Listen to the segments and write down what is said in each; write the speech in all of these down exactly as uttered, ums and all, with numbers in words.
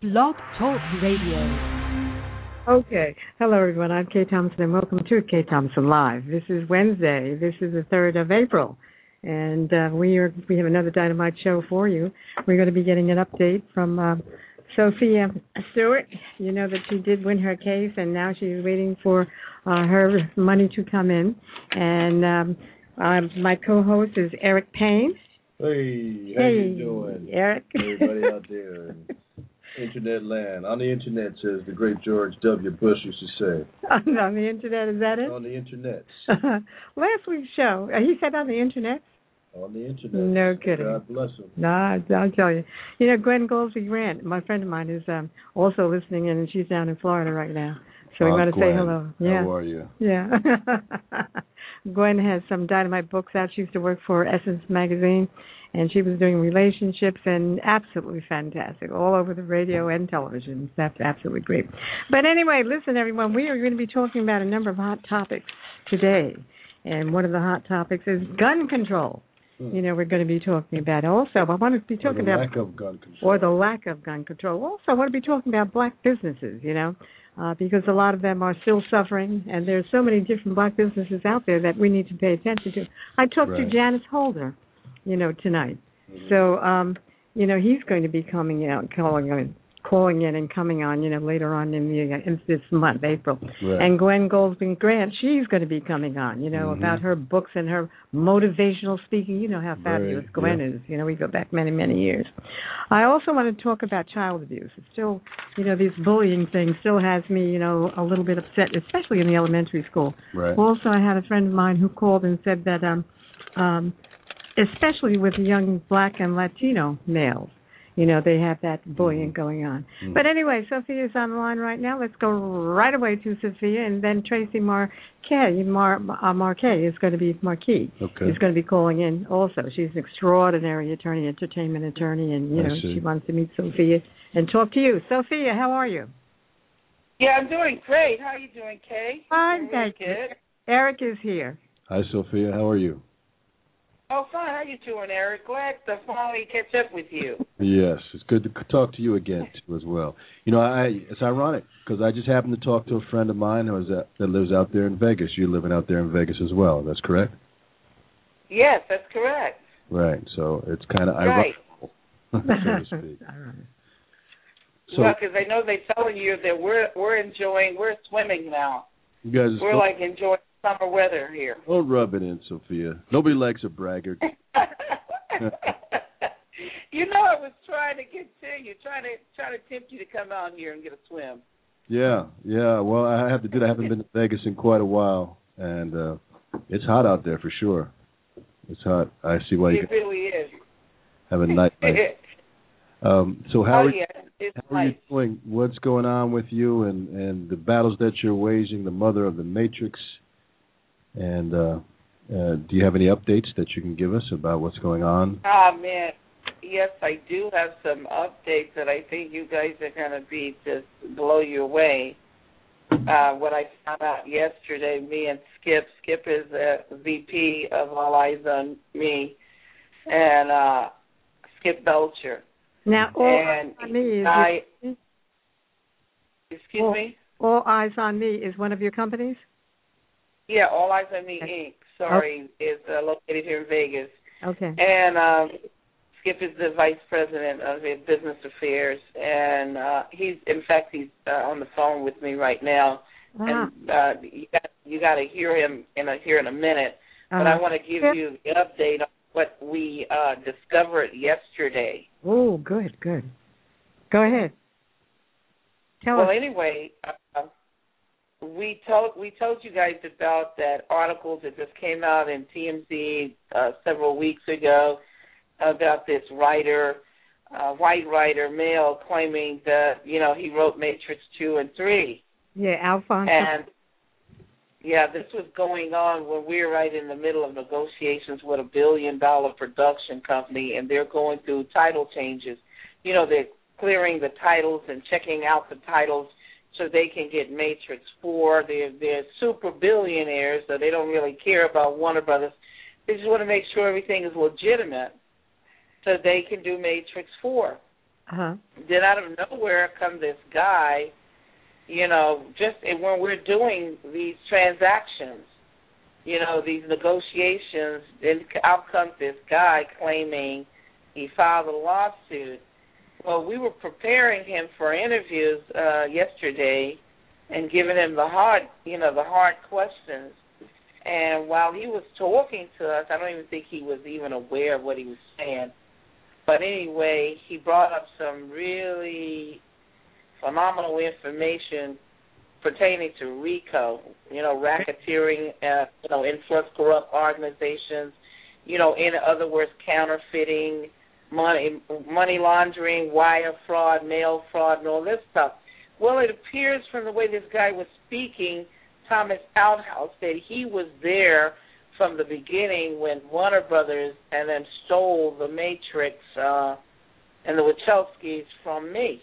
Blog Talk Radio. Okay. Hello, everyone. I'm Kay Thompson, and welcome to Kay Thompson Live. This is Wednesday. This is the third of April, and uh, we are we have another Dynamite show for you. We're going to be getting an update from uh, Sophia Stewart. You know that she did win her case, and now she's waiting for uh, her money to come in. And um, uh, my co-host is Eric Payne. Hey, how hey, you doing, Eric? Everybody out there in internet land. On the internet, says the great George W. Bush used to say. On, on the internet, is that it? On the internet. Last week's show, uh, he said on the internet. On the internet. No kidding. God bless him. Nah, I'll tell you. You know, Gwen Goldsby Grant, my friend of mine, is um, also listening in, and she's down in Florida right now. So we oh, want to Gwen. say hello. Yeah. How are you? Yeah. Gwen has some Dynamite books out. She used to work for Essence Magazine, and she was doing relationships, and absolutely fantastic, all over the radio and television. That's absolutely great. But anyway, listen, everyone, we are going to be talking about a number of hot topics today, and one of the hot topics is gun control. You know, we're going to be talking about also. I want to be talking or the about lack of gun control, or the lack of gun control. Also, I want to be talking about black businesses. You know, uh, because a lot of them are still suffering, and there's so many different black businesses out there that we need to pay attention to. I talked right. to Janice Holder, you know, tonight. Mm-hmm. So, um, you know, he's going to be coming out, calling in, calling in, and coming on, you know, later on in the in this month, April. Right. And Gwen Goldsby Grant, she's going to be coming on, you know, mm-hmm. about her books and her motivational speaking. You know how fabulous right. Gwen yeah. is. You know, we go back many, many years. I also want to talk about child abuse. It's still, you know, this bullying thing still has me, you know, a little bit upset, especially in the elementary school. Right. Also, I had a friend of mine who called and said that, um, um, especially with young black and Latino males, you know, they have that bullying mm-hmm. going on. Mm-hmm. But anyway, Sophia's on the line right now. Let's go right away to Sophia, and then Tracy Marquet, Mar, uh, Marquet is going to be Marquis. Okay. Is going to be calling in also. She's an extraordinary attorney, entertainment attorney, and, you I know, see. she wants to meet Sophia and talk to you. Sophia, how are you? Yeah, I'm doing great. How are you doing, Kay? Fine, thank you. Good. Eric is here. Hi, Sophia. How are you? Oh, fine. How you doing, Eric? Glad to finally catch up with you. Yes, it's good to talk to you again too, as well. You know, I it's ironic because I just happened to talk to a friend of mine who is at, that lives out there in Vegas. You're living out there in Vegas as well. That's correct? Yes, that's correct. Right. So it's kind of right. ironic, so to speak. So, well, because I know they're telling you that we're we're enjoying, we're swimming now. You guys are we're so, like enjoying summer weather here. Don't rub it in, Sophia. Nobody likes a braggart. You know, I was trying to get to you, trying to try to tempt you to come out here and get a swim. Yeah, yeah. Well, I have to do that. I haven't been to Vegas in quite a while, and uh, it's hot out there for sure. It's hot. I see why you it really is. Have a night night. Um, so how, oh, are, yeah, it's how are nice. you doing? What's going on with you and, and the battles that you're waging, the mother of the Matrix? And uh, uh, do you have any updates that you can give us about what's going on? Ah, oh, man. Yes, I do have some updates that I think you guys are going to be just blow you away. Uh, what I found out yesterday, me and Skip, Skip is the V P of All Eyes on Me, and uh, Skip Belcher. Now, All and Eyes on Me is... I, excuse all, me? All Eyes on Me is one of your companies? Yeah, All Eyes on Me, Incorporated. Sorry, okay. is uh, located here in Vegas. Okay. And um, Skip is the vice president of business affairs, and uh, he's, in fact, he's uh, on the phone with me right now. Ah. And uh, you got you got to hear him in a, here in a minute. Uh-huh. But I want to give you an update on what we uh, discovered yesterday. Oh, good, good. Go ahead. Tell well, us. anyway, uh, we told we told you guys about that article that just came out in T M Z uh, several weeks ago about this writer, uh, white writer, male, claiming that, you know, he wrote Matrix two and three. Yeah, Alfonso. And, yeah, this was going on when we were right in the middle of negotiations with a billion-dollar production company, and they're going through title changes. You know, they're clearing the titles and checking out the titles so they can get Matrix four. They're, they're super billionaires, so they don't really care about Warner Brothers. They just want to make sure everything is legitimate so they can do Matrix four. Uh-huh. Then out of nowhere comes this guy, you know, just when we're doing these transactions, you know, these negotiations, then out comes this guy claiming he filed a lawsuit. Well, we were preparing him for interviews uh, yesterday and giving him the hard, you know, the hard questions. And while he was talking to us, I don't even think he was even aware of what he was saying. But anyway, he brought up some really phenomenal information pertaining to RICO, you know, racketeering, uh, you know, influence corrupt organizations, you know, in other words, counterfeiting, money, money laundering, wire fraud, mail fraud, and all this stuff. Well, it appears from the way this guy was speaking, Thomas Outhouse, that he was there from the beginning when Warner Brothers and then stole the Matrix uh, and the Wachowskis from me.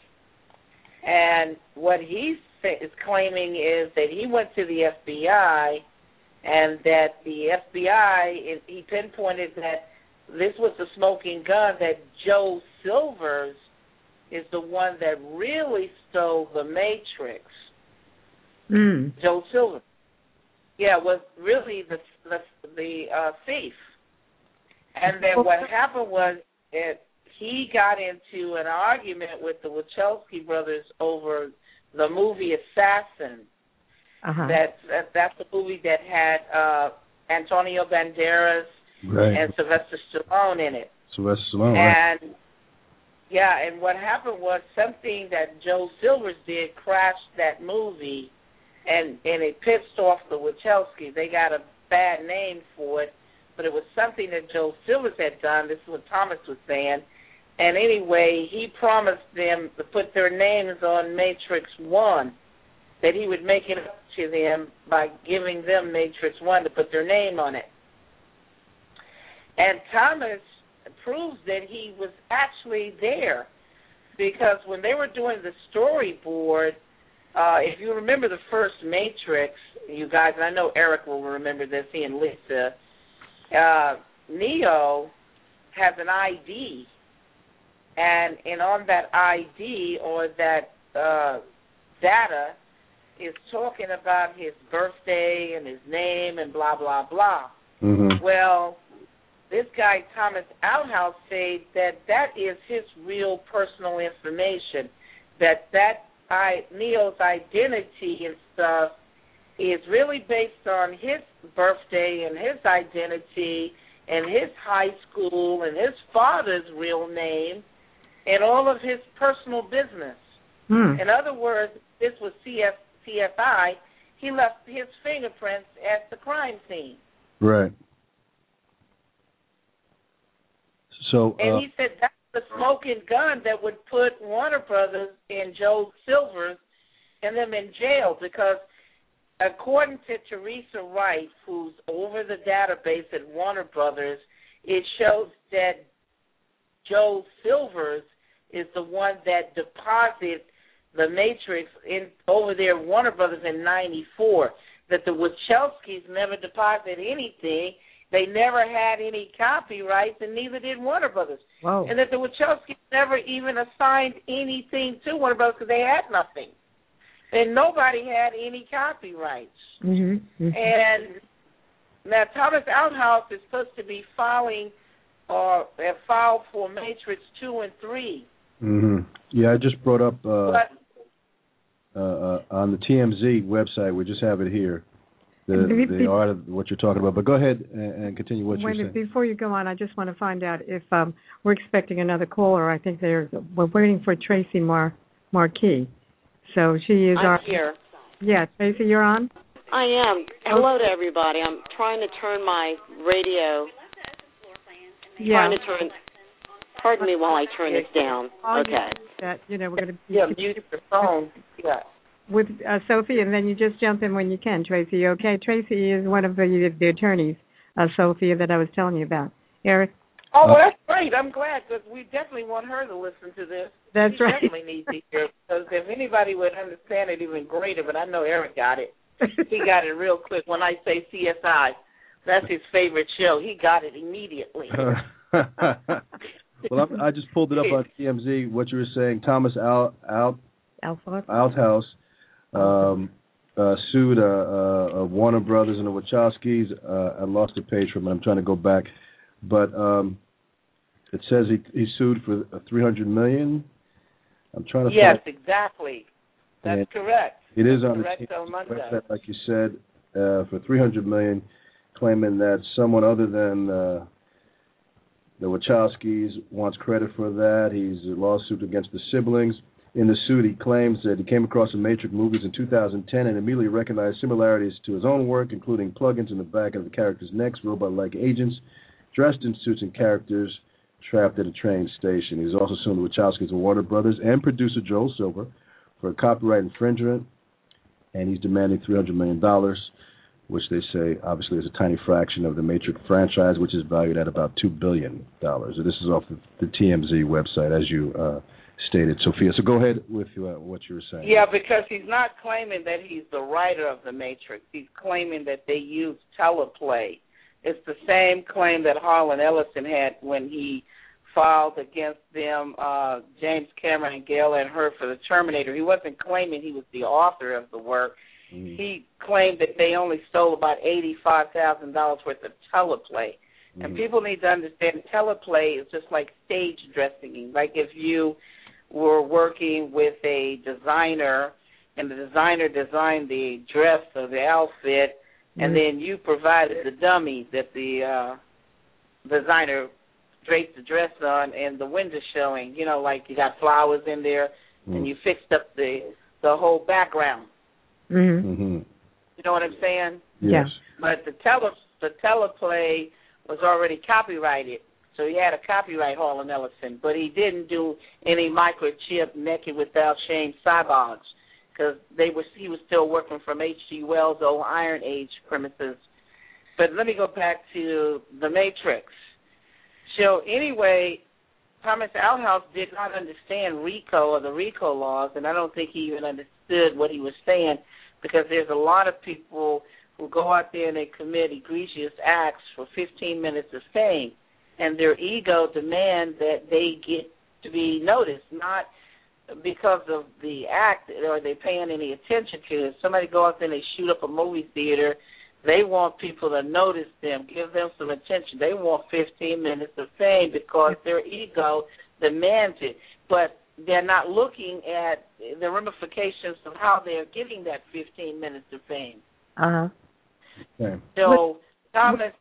And what he is claiming is that he went to the F B I and that the F B I, he pinpointed that this was the smoking gun, that Joe Silvers is the one that really stole the Matrix. Mm. Joe Silvers. Yeah, was really the the, the uh, thief. And then what happened was it, he got into an argument with the Wachowski brothers over the movie Assassin. Uh-huh. That, that that's the movie that had uh, Antonio Banderas right. and Sylvester Stallone in it. Sylvester Stallone, and right. yeah, and what happened was something that Joe Silvers did crashed that movie, and and it pissed off the Wachowskis. They got a bad name for it, but it was something that Joe Silvers had done. This is what Thomas was saying. And anyway, he promised them to put their names on Matrix One, that he would make it up to them by giving them Matrix One to put their name on it. And Thomas proves that he was actually there, because when they were doing the storyboard, uh, if you remember the first Matrix, you guys, and I know Eric will remember this, he and Lisa, uh, Neo has an I D, and, and on that I D or that uh, data is talking about his birthday and his name and blah, blah, blah. Mm-hmm. Well, this guy, Thomas Outhouse, said that that is his real personal information, that that I, Neo's identity and stuff is really based on his birthday and his identity and his high school and his father's real name and all of his personal business. Hmm. In other words, this was C F, C F I. He left his fingerprints at the crime scene. Right. So, uh, and he said that's the smoking gun that would put Warner Brothers and Joe Silvers and them in jail, because according to Teresa Wright, who's over the database at Warner Brothers, it shows that Joe Silvers is the one that deposited the Matrix in over there at Warner Brothers in ninety-four, that the Wachowskis never deposited anything. They never had any copyrights, and neither did Warner Brothers. Wow. And that the Wachowskis never even assigned anything to Warner Brothers because they had nothing. And nobody had any copyrights. Mm-hmm. Mm-hmm. And now Thomas Outhouse is supposed to be filing or uh, filed for Matrix two and three. Mm-hmm. Yeah, I just brought up uh, but, uh, uh, on the T M Z website. We just have it here. The, the art of what you're talking about. But go ahead and, and continue what you're saying. Before you go on, I just want to find out if um, we're expecting another caller. I think they're we're waiting for Tracy Mar Marquis. So she is I'm our here. Yeah, Tracy, you're on. I am. Hello to everybody. I'm trying to turn my radio. Yeah. Trying to turn. Pardon me while I turn this down. Okay. That you know we're going to yeah mute your phone. Yeah. With uh, Sophie, and then you just jump in when you can, Tracy. Okay, Tracy is one of the, the attorneys, uh, Sophia, that I was telling you about. Eric? Oh, well, that's great. I'm glad, because we definitely want her to listen to this. That's she right. definitely needs to hear it, because if anybody would understand it even greater, but I know Eric got it. He got it real quick. When I say C S I, that's his favorite show. He got it immediately. Well, I, I just pulled it up on T M Z. What you were saying, Thomas Al Al Althouse um, uh, sued uh, uh, Warner Brothers and the Wachowskis. Uh, I lost the page from it. I'm trying to go back, but um, it says he he sued for three hundred million dollars. I'm trying to. Yes, find... exactly. That's and correct. It is That's on correct the on website, like you said, uh, for three hundred million dollars, claiming that someone other than uh, the Wachowskis wants credit for that. He's a lawsuit against the siblings. In the suit, he claims that he came across the Matrix movies in two thousand ten and immediately recognized similarities to his own work, including plugins in the back of the characters' necks, robot-like agents, dressed in suits and characters trapped at a train station. He's also suing the Wachowskis and Warner Brothers and producer Joel Silver for a copyright infringement, and he's demanding three hundred million dollars, which they say obviously is a tiny fraction of the Matrix franchise, which is valued at about two billion dollars. So this is off the, the T M Z website, as you uh, stated, Sophia. So go ahead with uh, what you were saying. Yeah, because he's not claiming that he's the writer of the Matrix. He's claiming that they used teleplay. It's the same claim that Harlan Ellison had when he filed against them, uh, James Cameron and Gail Ann Hurd for the Terminator. He wasn't claiming he was the author of the work. Mm-hmm. He claimed that they only stole about eighty-five thousand dollars worth of teleplay. Mm-hmm. And people need to understand teleplay is just like stage dressing. Like if you were working with a designer and the designer designed the dress or the outfit, mm-hmm. and then you provided the dummy that the uh, designer draped the dress on and the window showing, you know, like you got flowers in there, mm-hmm. and you fixed up the the whole background. Mm-hmm. Mm-hmm. You know what I'm saying? Yes. But the tele the teleplay was already copyrighted, so he had a copyright, Harlan Ellison, but he didn't do any microchip Naked Without Shame cyborgs because they were he was still working from H G Wells' old Iron Age premises. But let me go back to the Matrix. So anyway, Thomas Althouse did not understand RICO or the RICO laws, and I don't think he even understood what he was saying because there's a lot of people who go out there and they commit egregious acts for fifteen minutes of fame, and their ego demand that they get to be noticed, not because of the act or they paying any attention to it. Somebody go out there and they shoot up a movie theater, they want people to notice them, give them some attention. They want fifteen minutes of fame because their ego demands it. But they're not looking at the ramifications of how they're getting that fifteen minutes of fame. Uh-huh. Okay. So, Thomas,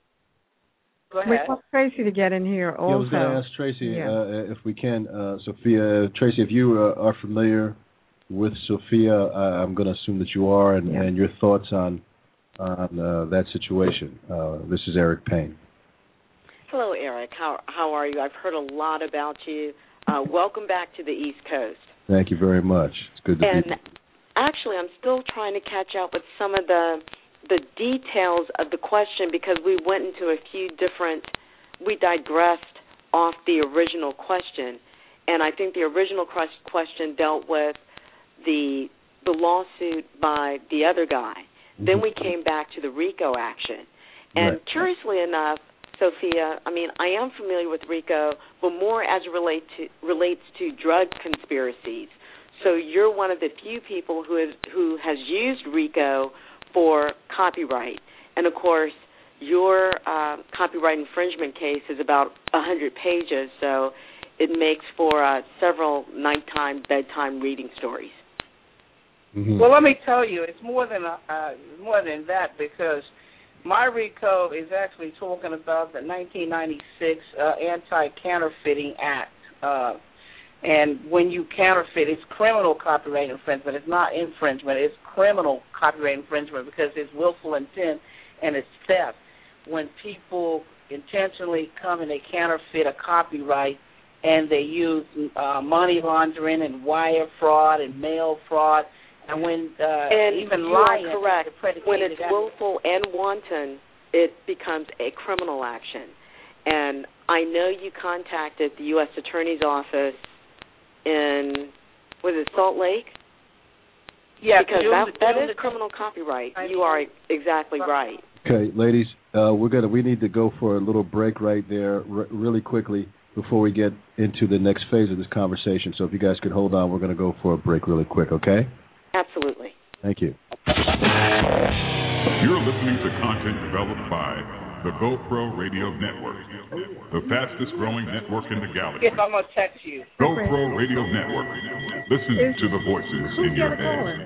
go ahead. We want Tracy to get in here also. Yeah, I was going to ask Tracy yeah. uh, if we can. Uh, Sophia, Tracy, if you uh, are familiar with Sophia, uh, I'm going to assume that you are, and, yeah. and your thoughts on on uh, that situation. Uh, this is Eric Payne. Hello, Eric. How how are you? I've heard a lot about you. Uh, welcome back to the East Coast. Thank you very much. It's good to and be here. Actually, I'm still trying to catch up with some of the the details of the question because we went into a few different, we digressed off the original question, and I think the original question dealt with the the lawsuit by the other guy. Then we came back to the RICO action. And right. curiously enough, Sophia, I mean, I am familiar with RICO, but more as it relate to, relates to drug conspiracies. So you're one of the few people who has, who has used RICO for copyright. And, of course, your uh, copyright infringement case is about one hundred pages, so it makes for uh, several nighttime, bedtime reading stories. Mm-hmm. Well, let me tell you, it's more than uh, more than that because my RICO is actually talking about the nineteen ninety-six uh, Anti-Counterfeiting Act. Uh, and when you counterfeit, it's criminal copyright infringement. It's not infringement. It's criminal copyright infringement because it's willful intent and it's theft. When people intentionally come and they counterfeit a copyright and they use uh, money laundering and wire fraud and mail fraud, and when uh, and even you lying, are correct. When it's willful and wanton, it becomes a criminal action. And I know you contacted the U S Attorney's Office in, was it Salt Lake? Yeah, because that, that is criminal copyright. You are exactly right. Okay, ladies, uh, we're gonna we need to go for a little break right there, r- really quickly. before we get into the next phase of this conversation. So if you guys could hold on, we're going to go for a break really quick, okay? Absolutely. Thank you. You're listening to content developed by the GoPro Radio Network, the fastest growing network in the galaxy. Yes, I'm going to text you. GoPro Radio Network. Listen Is, to the voices in your head.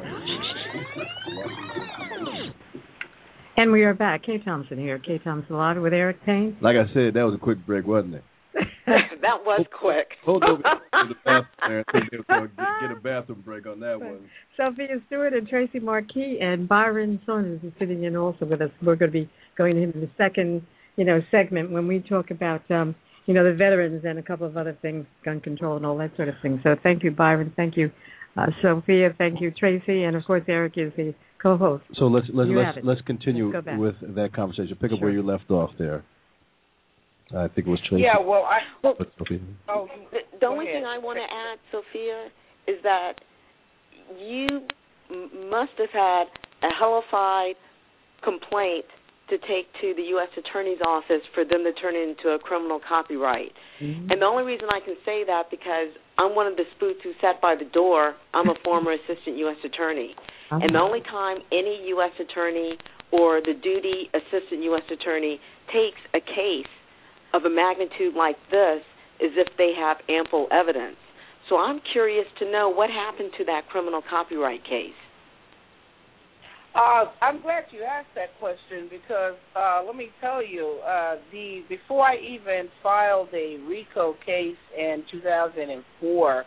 And we are back. Kay Thompson here. Kay Thompson Live with Eric Payne. Like I said, that was a quick break, wasn't it? That was quick. Hold over to the bathroom there. I think they were going to get a bathroom break on that one. Sophia Stewart and Tracy Marquis and Byron Saunders is sitting in also with us. We're going to be going into the second, you know, segment when we talk about, um, you know, the veterans and a couple of other things, gun control and all that sort of thing. So thank you, Byron. Thank you, uh, Sophia. Thank you, Tracy. And, of course, Eric is the co-host. So let's let's You let's, have it. let's continue Let's go back. with that conversation. Pick up Sure. where you left off there. I think it was Tracy. Yeah, well, I. Well, But, okay. Oh, the, the go only ahead. thing I want to add, Sophia, is that you m- must have had a hellified complaint to take to the U S Attorney's Office for them to turn it into a criminal copyright. Mm-hmm. And the only reason I can say that because I'm one of the spooks who sat by the door. I'm a former assistant U S attorney. Uh-huh. And the only time any U S attorney or the duty assistant U S attorney takes a case of a magnitude like this is if they have ample evidence. So I'm curious to know what happened to that criminal copyright case. Uh, I'm glad you asked that question because uh, let me tell you, uh, the before I even filed a RICO case in two thousand four,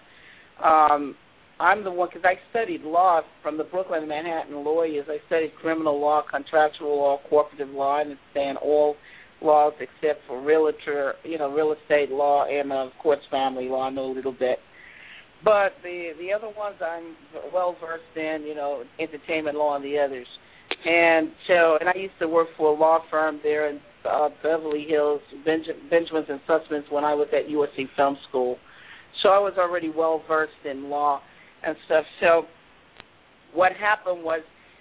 um, I'm the one, because I studied law from the Brooklyn and Manhattan lawyers. I studied criminal law, contractual law, corporative law, and understand all laws except for realtor, you know, real estate law, and of course family law. I know a little bit. But the the other ones I'm well versed in, you know, entertainment law and the others. And so, and I used to work for a law firm there in uh, Beverly Hills, Benj- Benjamins and Sussmans, when I was at U S C Film School. So I was already well versed in law and stuff. So what happened was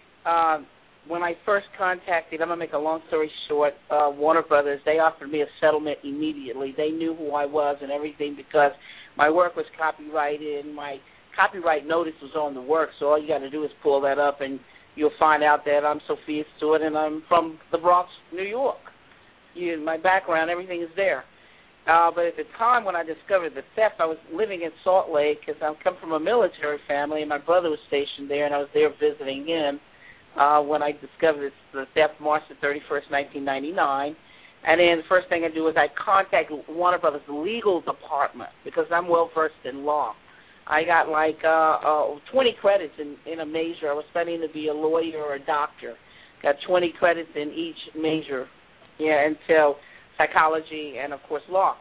um, when I first contacted, I'm gonna make a long story short, uh, Warner Brothers, they offered me a settlement immediately. They knew who I was and everything because my work was copyrighted, and my copyright notice was on the work, so all you got to do is pull that up, and you'll find out that I'm Sophia Stewart, and I'm from the Bronx, New York. You, my background, everything is there. Uh, but at the time when I discovered the theft, I was living in Salt Lake because I come from a military family, and my brother was stationed there, and I was there visiting him uh, when I discovered the theft March the thirty-first, nineteen ninety-nine. And then the first thing I do is I contact Warner Brothers legal department because I'm well versed in law. I got like uh, uh, twenty credits in, in a major. I was studying to be a lawyer or a doctor. Got twenty credits in each major. Yeah, and so psychology and of course law.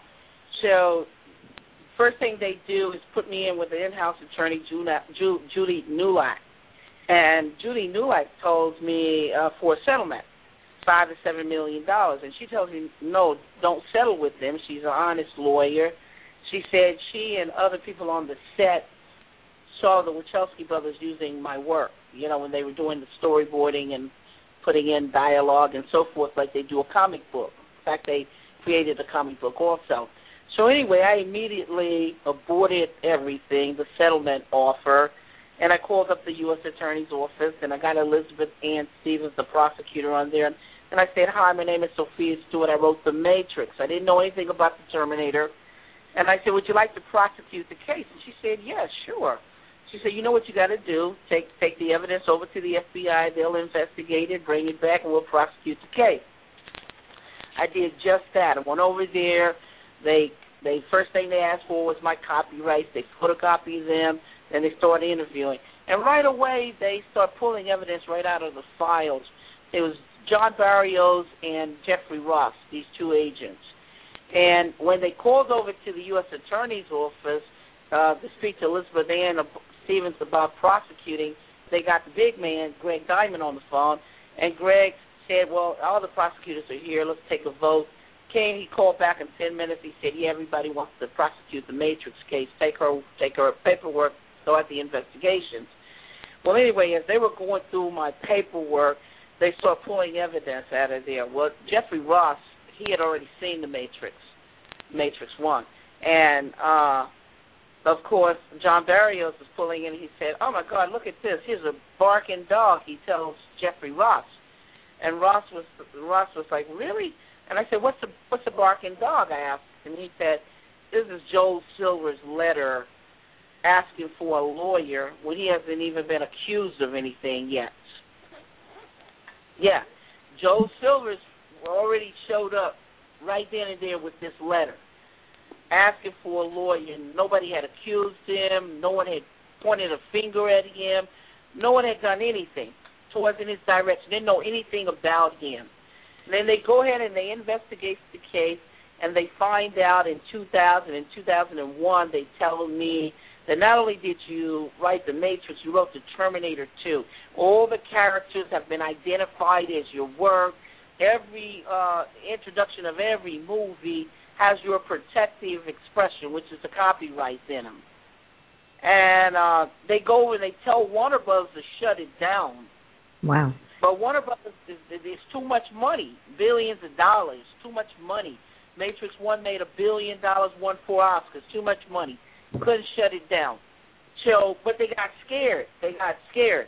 So first thing they do is put me in with the in-house attorney, Judy Newlack. And Judy Newlack told me uh, for a settlement. Five to seven million dollars, and she tells me, no, don't settle with them. She's an honest lawyer. She said she and other people on the set saw the Wachowski brothers using my work, you know, when they were doing the storyboarding and putting in dialogue and so forth like they do a comic book. In fact, they created a comic book also. So anyway, I immediately aborted everything, the settlement offer, and I called up the U S Attorney's Office, and I got Elizabeth Ann Stevens, the prosecutor, on there, and And I said, hi, my name is Sophia Stewart. I wrote The Matrix. I didn't know anything about the Terminator. And I said, would you like to prosecute the case? And she said, yeah, sure. She said, you know what you got to do? Take take the evidence over to the F B I. They'll investigate it, bring it back, and we'll prosecute the case. I did just that. I went over there. They they first thing they asked for was my copyrights. They photocopied them. Then they started interviewing. And right away, they start pulling evidence right out of the files. It was John Barrios and Jeffrey Ross, these two agents. And when they called over to the U S Attorney's Office uh, to speak to Elizabeth Ann Stevens about prosecuting, they got the big man, Greg Diamond, on the phone. And Greg said, well, all the prosecutors are here. Let's take a vote. Came, he called back in ten minutes. He said, yeah, everybody wants to prosecute the Matrix case. Take her, take her paperwork, start the investigations. Well, anyway, as they were going through my paperwork, they started pulling evidence out of there. Well, Jeffrey Ross, he had already seen the Matrix, Matrix one. And, uh, of course, John Barrios was pulling in. He said, oh, my God, look at this. Here's a barking dog, he tells Jeffrey Ross. And Ross was Ross was like, really? And I said, what's a, what's a barking dog, I asked. And he said, this is Joel Silver's letter asking for a lawyer when he hasn't even been accused of anything yet. Yeah, Joel Silver's already showed up right then and there with this letter, asking for a lawyer. Nobody had accused him. No one had pointed a finger at him. No one had done anything towards in his direction. Didn't know anything about him. And then they go ahead and they investigate the case, and they find out in two thousand and two thousand one, they tell me that not only did you write The Matrix, you wrote The Terminator two. All the characters have been identified as your work. Every uh, introduction of every movie has your protective expression, which is the copyrights in them. And uh, they go and they tell Warner Bros. To shut it down. Wow. But Warner Bros. is, is too much money, billions of dollars, too much money. Matrix one made a billion dollars, won four Oscars, too much money. Couldn't shut it down. So, but they got scared. They got scared.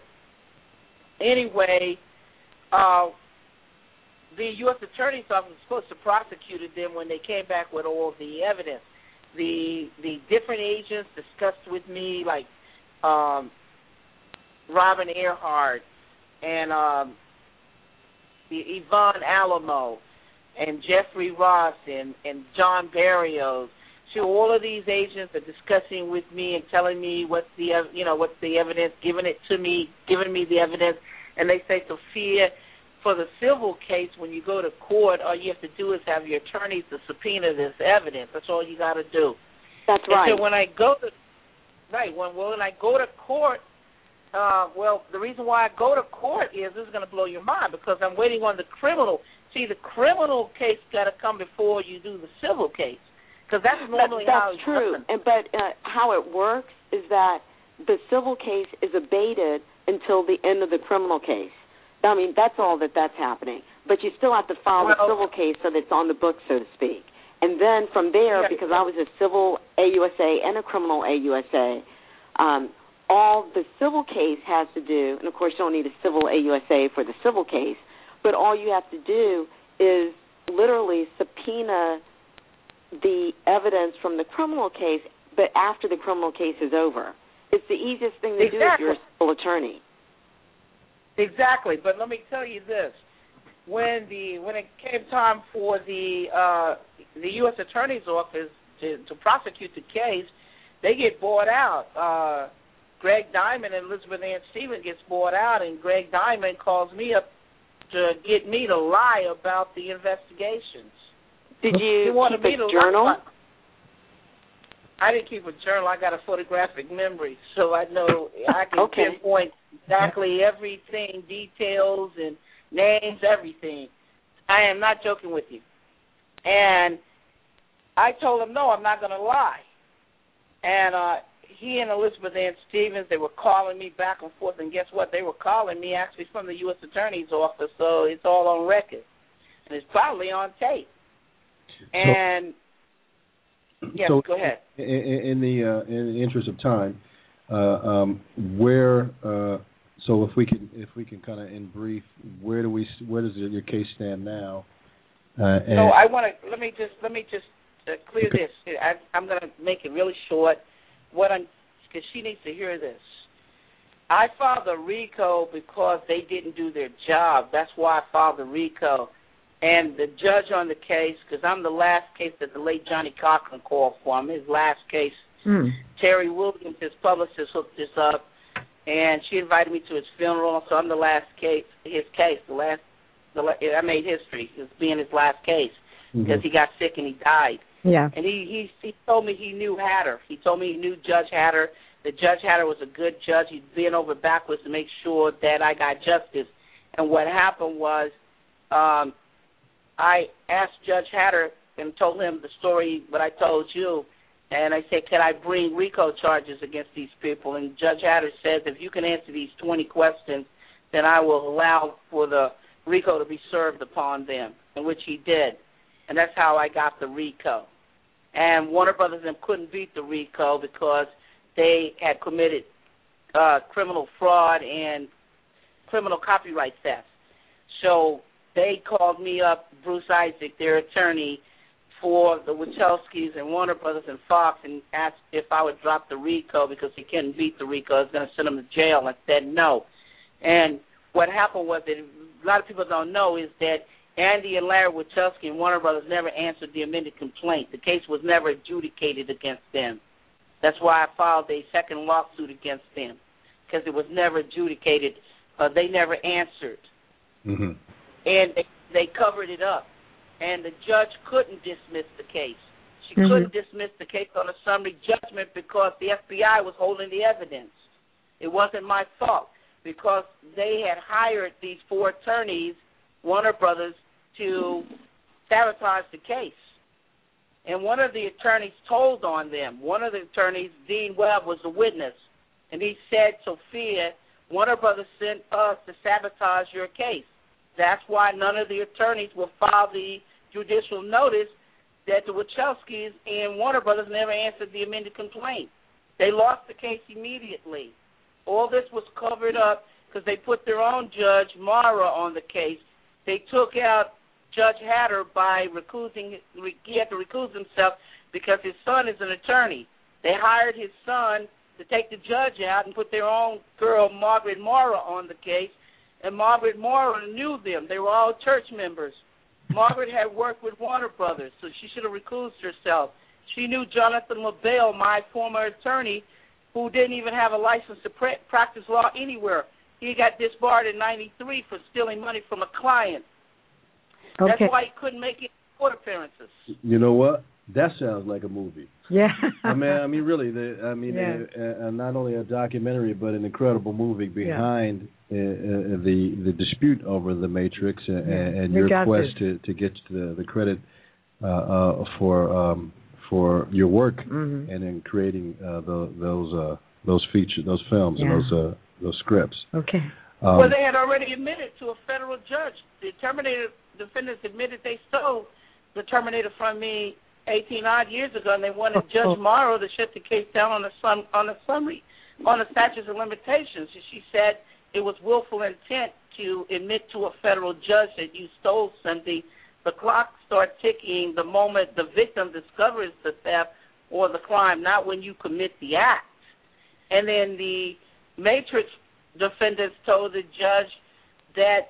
Anyway, uh, the U S Attorney's Office was supposed to prosecute them when they came back with all the evidence. The the different agents discussed with me, like um, Robin Earhart and um, the Yvonne Alamo and Jeffrey Ross and, and John Barrios. So all of these agents are discussing with me and telling me what's the you know what's the evidence, giving it to me, giving me the evidence, and they say, Sophia, for the civil case, when you go to court, all you have to do is have your attorneys to subpoena this evidence. That's all you got to do. That's and right. So when I go to right when when I go to court, uh, well, the reason why I go to court is this is going to blow your mind because I'm waiting on the criminal. See, the criminal case got to come before you do the civil case. Because that's normally that, how that's it's true. done. And, but uh, how it works is that the civil case is abated until the end of the criminal case. I mean, that's all that that's happening. But you still have to file well, the civil case so that it's on the books, so to speak. And then from there, yeah, because I was a civil A U S A and a criminal A U S A, um, all the civil case has to do, and of course you don't need a civil A U S A for the civil case, but all you have to do is literally subpoena the evidence from the criminal case, but after the criminal case is over. It's the easiest thing to exactly. do if you're a civil attorney. Exactly, but let me tell you this: when the when it came time for the uh, the U S Attorney's Office to, to prosecute the case, they get bought out. Uh, Greg Diamond and Elizabeth Ann Stevens gets bought out, and Greg Diamond calls me up to get me to lie about the investigations. Did you wanted keep me a to journal? lie. I didn't keep a journal. I got a photographic memory, so I know I can okay. pinpoint exactly everything, details and names, everything. I am not joking with you. And I told him, no, I'm not going to lie. And uh, he and Elizabeth Ann Stevens, they were calling me back and forth, and guess what? They were calling me actually from the U S Attorney's Office, so it's all on record. And it's probably on tape. And yes, so go ahead. In, in the uh, in the interest of time, uh, um, where uh, so if we can if we can kind of in brief, where do we where does your case stand now? Uh, so I want to let me just let me just uh, clear okay. this. I, I'm going to make it really short. What I'm because she needs to hear this. I filed a RICO because they didn't do their job. That's why I filed the RICO. And the judge on the case, because I'm the last case that the late Johnny Cochran called for. I'm his last case. Mm. Terry Williams, his publicist, hooked this up, and she invited me to his funeral. So I'm the last case, his case. The last, the I made history as being his last case because mm-hmm. he got sick and he died. Yeah. And he, he he told me he knew Hatter. He told me he knew Judge Hatter. That Judge Hatter was a good judge. He'd been over backwards to make sure that I got justice. And what happened was. Um, I asked Judge Hatter and told him the story that I told you, and I said, can I bring RICO charges against these people? And Judge Hatter said, if you can answer these twenty questions, then I will allow for the RICO to be served upon them, in which he did. And that's how I got the RICO. and Warner Brothers and them couldn't beat the RICO because they had committed uh, criminal fraud and criminal copyright theft. So they called me up, Bruce Isaac, their attorney, for the Wachowskis and Warner Brothers and Fox, and asked if I would drop the RICO because he couldn't beat the RICO. I was going to send him to jail. I said no. And what happened was that a lot of people don't know is that Andy and Larry Wachowski and Warner Brothers never answered the amended complaint. The case was never adjudicated against them. That's why I filed a second lawsuit against them, because it was never adjudicated. Uh, they never answered. Mm-hmm. And they, they covered it up. And the judge couldn't dismiss the case. She mm-hmm. couldn't dismiss the case on a summary judgment because the F B I was holding the evidence. It wasn't my fault because they had hired these four attorneys, Warner Brothers, to sabotage the case. And one of the attorneys told on them. One of the attorneys, Dean Webb, was a witness. And he said, Sophia, Warner Brothers sent us to sabotage your case. That's why none of the attorneys will file the judicial notice that the Wachowskis and Warner Brothers never answered the amended complaint. They lost the case immediately. All this was covered up because they put their own judge, Mara, on the case. They took out Judge Hatter by recusing. He had to recuse himself because his son is an attorney. They hired his son to take the judge out and put their own girl, Margaret Mara, on the case. And Margaret Mara knew them. They were all church members. Margaret had worked with Warner Brothers, so she should have recused herself. She knew Jonathan LaBelle, my former attorney, who didn't even have a license to pra- practice law anywhere. He got disbarred in ninety-three for stealing money from a client. Okay. That's why he couldn't make any court appearances. You know what? That sounds like a movie. Yeah. I mean, I mean, really. The, I mean, yeah. uh, uh, not only a documentary, but an incredible movie behind yeah. uh, uh, the the dispute over the Matrix uh, yeah. and, and your quest to, to get the the credit uh, uh, for um, for your work mm-hmm. and in creating uh, the, those uh, those features, those films, yeah. and those uh, those scripts. Okay. Um, well, they had already admitted to a federal judge. The Terminator defendants admitted they stole the Terminator from me eighteen odd years ago, and they wanted oh, Judge oh. Morrow to shut the case down on a sum, on a summary, on the statutes of limitations. And she said it was willful intent to admit to a federal judge that you stole something. The clock starts ticking the moment the victim discovers the theft or the crime, not when you commit the act. And then the Matrix defendants told the judge that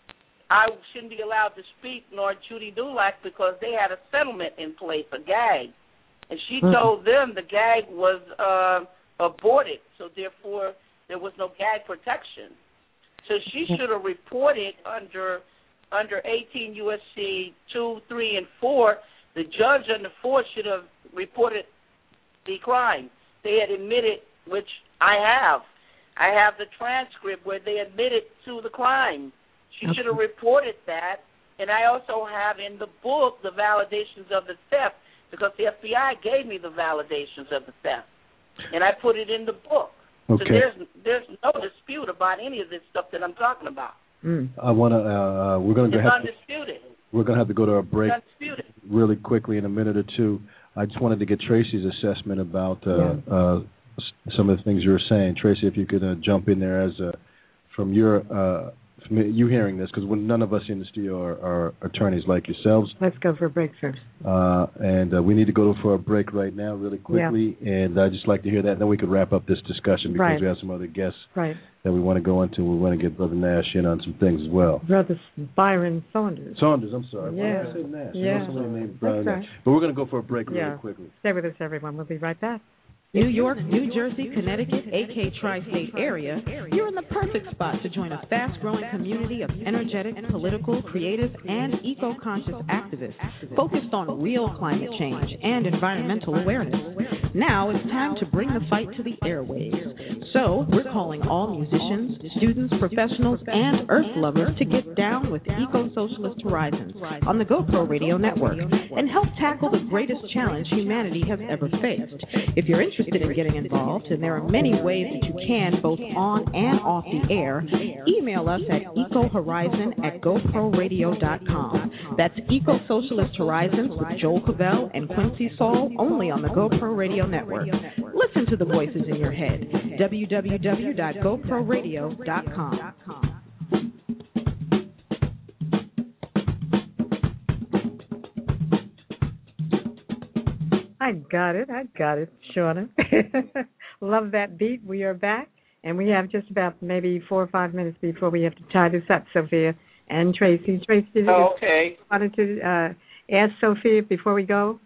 I shouldn't be allowed to speak, nor Judy Dulac, because they had a settlement in place, a gag. And she mm-hmm. told them the gag was uh, aborted, so therefore there was no gag protection. So she should have reported under under eighteen U S C two, three, and four. The judge under four should have reported the crime. They had admitted, which I have. I have the transcript where they admitted to the crime. She okay. should have reported that. And I also have in the book the validations of the theft, because the F B I gave me the validations of the theft. And I put it in the book. Okay. So there's there's no dispute about any of this stuff that I'm talking about. Mm. I want to. Uh, we're going to have to, undisputed. We're going to have to go to a break undisputed. really quickly in a minute or two. I just wanted to get Tracy's assessment about uh, yeah. uh, some of the things you were saying. Tracy, if you could uh, jump in there as a, from your uh, from you hearing this, because none of us in the studio are, are attorneys like yourselves. Let's go for a break first. Uh, and uh, we need to go for a break right now really quickly. Yeah. And I'd just like to hear that. And then we could wrap up this discussion because right. we have some other guests right. that we want to go into. We want to get Brother Nash in on some things as well. Brother Byron Saunders. Saunders, I'm sorry. Yeah. Why did I say Nash? Yeah. Somebody named Brother right. Nash. But we're going to go for a break really yeah. quickly. Stay with us, everyone. We'll be right back. New York, New Jersey, Connecticut, A K Tri-State area, you're in the perfect spot to join a fast-growing community of energetic, political, creative, and eco-conscious activists focused on real climate change and environmental awareness. Now it's time to bring the fight to the airwaves. So we're calling all musicians, students, professionals, and earth lovers to get down with Eco-Socialist Horizons on the GoPro Radio Network and help tackle the greatest challenge humanity has ever faced. If you're interested in getting involved, and there are many ways that you can both on and off the air, email us at ecohorizon at gopro radio dot com. That's Eco-Socialist Horizons with Joel Cavell and Quincy Saul, only on the GoPro Radio Network. Listen to the voices in your head. w w w dot gopro radio dot com. I got it. I got it, Shauna. Love that beat. We are back, and we have just about maybe four or five minutes before we have to tie this up, Sophia and Tracy. Tracy, did oh, okay. you wanted to uh, ask Sophia before we go?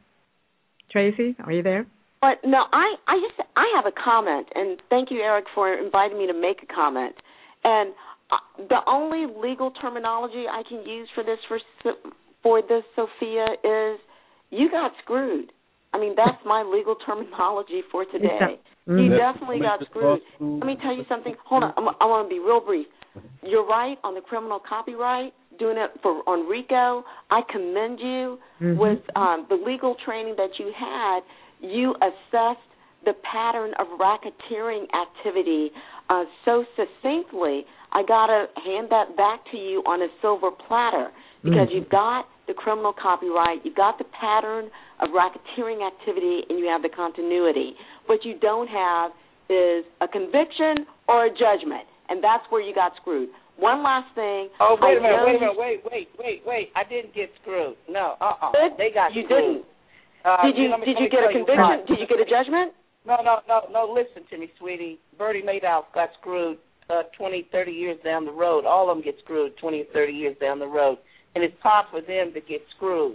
Tracy, are you there? But no, I I just I have a comment, and thank you, Eric, for inviting me to make a comment. And uh, the only legal terminology I can use for this for for this, Sophia, is you got screwed. I mean, that's my legal terminology for today. Mm-hmm. You definitely got screwed. Let me tell you something. Hold on, I'm, I want to be real brief. You're right on the criminal copyright, doing it for on RICO. I commend you mm-hmm. with um, the legal training that you had. You assessed the pattern of racketeering activity uh, so succinctly. I got to hand that back to you on a silver platter because mm-hmm. you've got the criminal copyright, you've got the pattern of racketeering activity, and you have the continuity. What you don't have is a conviction or a judgment, and that's where you got screwed. One last thing. Oh, wait a minute, wait a you... minute, wait, wait, wait, wait. I didn't get screwed. No, uh-uh. Good. They got you screwed. Didn't. Uh, did you me, did you get a conviction? Did you get a judgment? No, no, no, no. Listen to me, sweetie. Bertie Madoff got screwed uh, twenty, thirty years down the road. All of them get screwed twenty, thirty years down the road. And it's time for them to get screwed.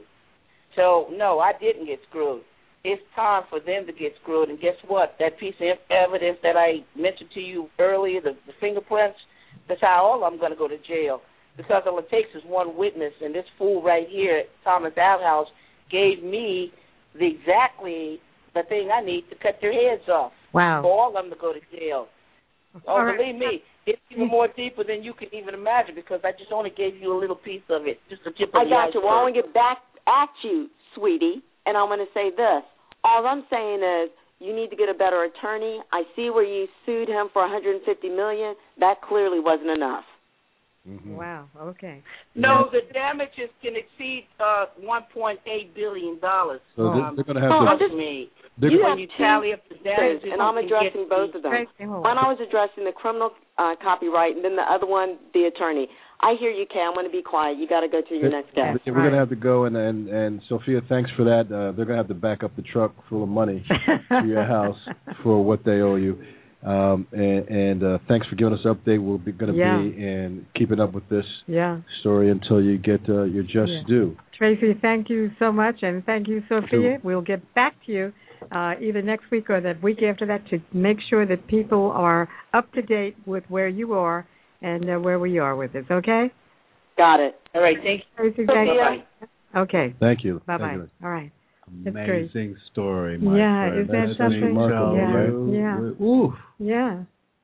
So, no, I didn't get screwed. It's time for them to get screwed. And guess what? That piece of evidence that I mentioned to you earlier, the, the fingerprints, that's how all of them going to go to jail. Because all it takes is one witness. And this fool right here, Thomas Outhouse, gave me the exactly the thing I need to cut their heads off. Wow. For all of them to go to jail. Oh, right. Believe me, it's even more deeper than you can even imagine because I just only gave you a little piece of it, just a tip of I the got iceberg. you. Well, I want to get back at you, sweetie, and I'm going to say this. All I'm saying is you need to get a better attorney. I see where you sued him for one hundred fifty million dollars. That clearly wasn't enough. Mm-hmm. Wow. Okay. No, the damages can exceed uh, one point eight billion dollars. So um, they're going to have oh, to. Just, me. You when have you tally up the damages, and I'm addressing both of them. One, I was addressing the criminal uh, copyright, and then the other one, the attorney. I hear you, Kay. I'm going to be quiet. You got to go to your next guest. We're going to have to go, and, and, and Sophia, thanks for that. Uh, they're going to have to back up the truck full of money to your house for what they owe you. Um, and and uh, thanks for giving us an update. We're going to yeah. be and keeping up with this yeah. story until you get uh, your just yeah. due. Tracy, thank you so much, and thank you, Sophia. We'll get back to you uh, either next week or the week after that to make sure that people are up to date with where you are and uh, where we are with this, okay? Got it. All right, thank you. Tracy, thank you. Okay. Thank you. Bye-bye. Thank you. All right. Amazing story, my yeah, friend. is that That's something? remarkable, Yeah, right? yeah. Ooh. Yeah.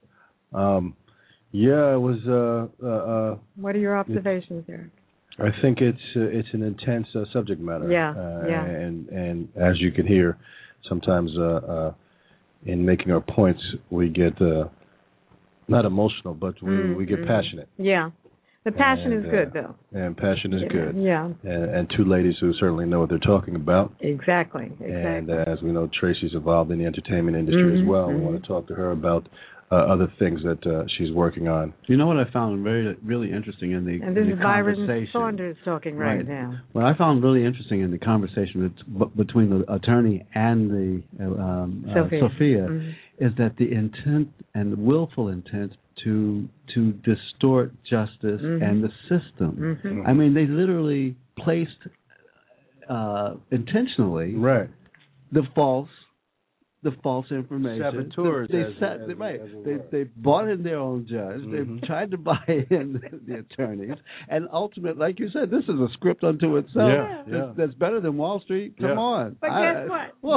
Um, yeah, it was. Uh, uh, uh, what are your observations there? I think it's uh, it's an intense uh, subject matter. Yeah, uh, yeah. And and as you can hear, sometimes uh, uh, in making our points, we get uh, not emotional, but we mm, we get mm. passionate. Yeah. The passion and, is good, uh, though. And passion is yeah, good. Yeah. And, and two ladies who certainly know what they're talking about. Exactly. Exactly. And uh, as we know, Tracy's involved in the entertainment industry mm-hmm, as well. Mm-hmm. We want to talk to her about uh, other things that uh, she's working on. You know what I found very, really interesting in the, and this in the is Byron conversation? Saunders talking right, right now. What I found really interesting in the conversation with, between the attorney and the um, Sophia, uh, Sophia mm-hmm. is that the intent and the willful intent to to distort justice mm-hmm. and the system. Mm-hmm. I mean, they literally placed uh, intentionally right the false. The false information. Saboteurs. They, they as, sat, as, right. as they they bought in their own judge. Mm-hmm. They tried to buy in the attorneys, and ultimately, like you said, this is a script unto itself. Yeah, that's, yeah. that's better than Wall Street. Come yeah. on. But I, guess what? Well,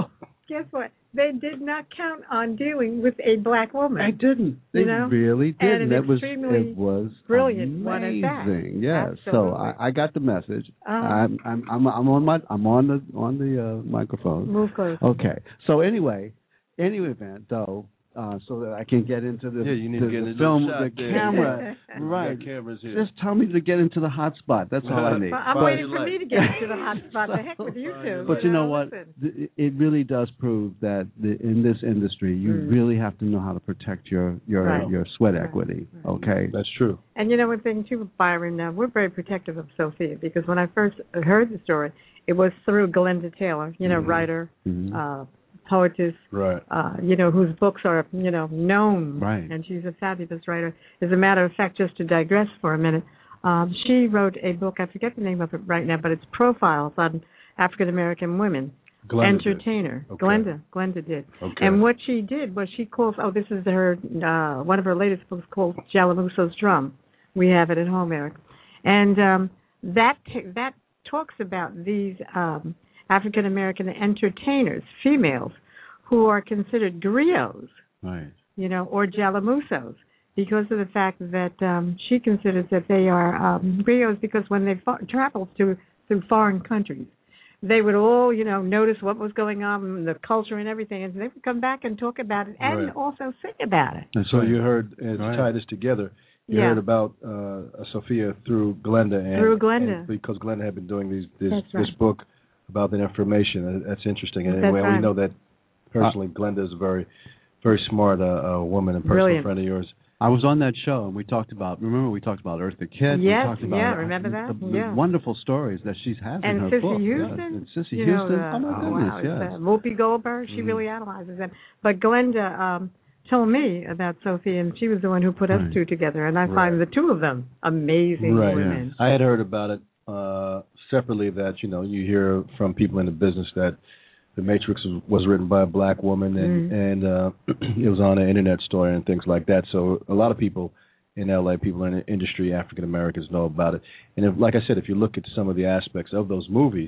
guess what? They did not count on dealing with a black woman. I didn't. They you know? really didn't. And that was extremely it was brilliant amazing. one at that. Yes. Absolutely. So I, I got the message. Uh-huh. I'm, I'm I'm I'm on my I'm on the on the uh, microphone. Move close. Okay. So anyway, any event though. Uh, so that I can get into the, yeah, you need the, to get the into film, the, shot the there. camera, right? Cameras here. Just tell me to get into the hot spot. That's all I need. Well, I'm Fine. waiting for me to get into the hot spot. The heck with you two. But you know what? Listen. Th- It really does prove that the, in this industry, you Mm. really have to know how to protect your your Right. your sweat Right. equity. Right. Okay, That's true. And you know one thing too, Byron, uh, we're very protective of Sophia because when I first heard the story, it was through Glenda Taylor, you know, Mhm. writer, Mhm. uh, poetess, Right. uh, you know, whose books are, you know, known. Right. And she's a fabulous writer. As a matter of fact, just to digress for a minute, um, she wrote a book, I forget the name of it right now, but it's profiles on African American women. Glenda did. Entertainer. Okay. Glenda. Glenda did. Okay. And what she did was she calls, oh, this is her, uh, one of her latest books called Jalamuso's Drum. We have it at home, Eric. And um, that t- that talks about these um, African American entertainers, females, who are considered griots, right. you know, or Jalamusos, because of the fact that um, she considers that they are um, griots because when they fa- traveled to through foreign countries, they would all, you know, notice what was going on, the culture and everything, and they would come back and talk about it and Right. also sing about it. That's So right. you heard, and to Right. tie this together, you Yeah. heard about uh, Sophia through Glenda, and Through Glenda. and because Glenda had been doing these this, That's right. this book about that information. That's interesting, and That's we, right. we know that personally. Glenda is a very, very smart uh, uh, woman and personal Brilliant. friend of yours. I was on that show and we talked about. Remember, we talked about Eartha Kitt. we Yes, talked about yeah, uh, remember that? The, the Yeah. wonderful stories that she has And in her Sissy book. Houston, Yes. And Sissy you Houston. know, uh, oh my oh, goodness, wow, yes. uh, Whoopi Goldberg, she Mhm. really analyzes them. But Glenda um, told me about Sophie, and she was the one who put us Right. two together, and I Right. find the two of them amazing Right. women. I had heard about it uh, separately. That you know, you hear from people in the business that The Matrix was, was written by a black woman, and Mm. and uh, it was on an internet story and things like that. So a lot of people in L A, people in the industry, African Americans, know about it. And if, like I said, if you look at some of the aspects of those movies,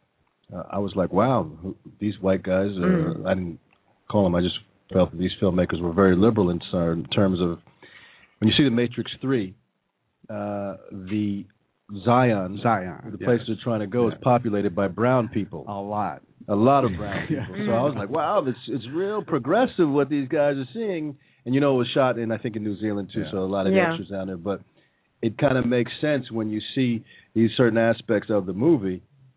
uh, I was like, wow, who, these white guys. Uh, Mm. I didn't call them. I just felt that these filmmakers were very liberal in, in terms of when you see The Matrix three, uh, the Zion, Zion, the yes. place they're trying to go, Yeah. is populated by brown people. A lot. A lot of brown people. So I was like, wow, it's it's real progressive what these guys are seeing. And you know, it was shot in I think in New Zealand too, Yeah. so a lot of Yeah. extras down there. But it kind of makes sense when you see these certain aspects of the movie